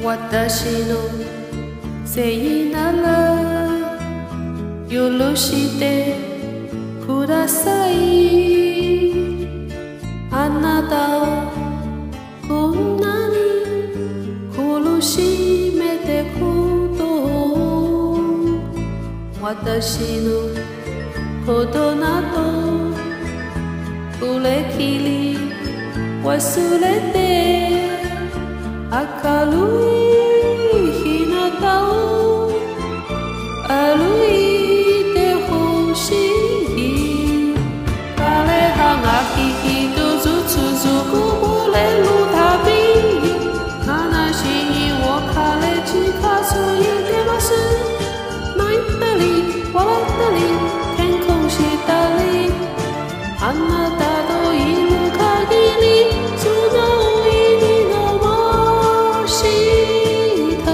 私のせいなら許してください。あなたをこんなに苦しめてことを私のことなどくれきり忘れて明るい日向を歩いてほしい。枯れ葉が一つずつこぼれるたびに悲しみを彼近づいてます。泣いたり笑ったり喧嘩したりあなたといる限り素直に伸ばした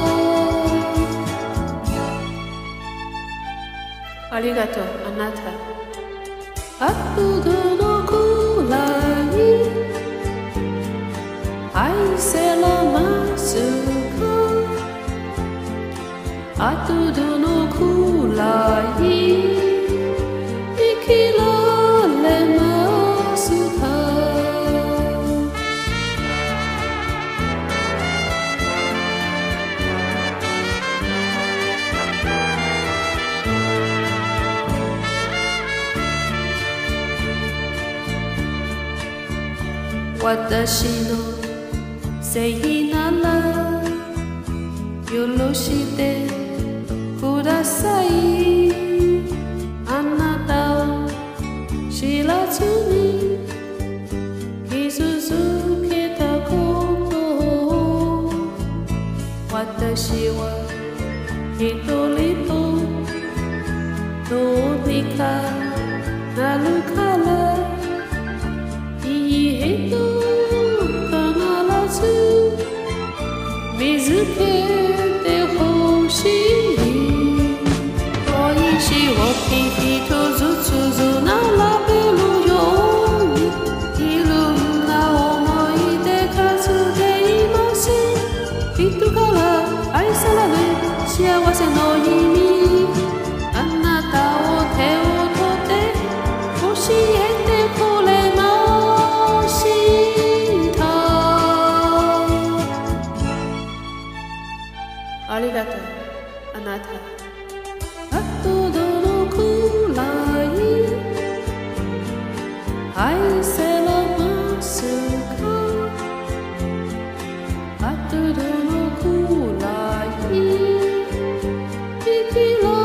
ありがとうあなた。悪のくらい愛せらますか。悪のくらい生きられますか。私のせいなら許してください。あなたを知らずに傷つけたことを私は一人とどうにかなるからいい人必ず見つけてほしい。石を一つずつ並べるようにいろんな思い出数えいます。人から愛される幸せの意味あなたを手を取って教えてくれました。ありがとうあなた。どのくらい愛せらますか。あとどのくらい生きら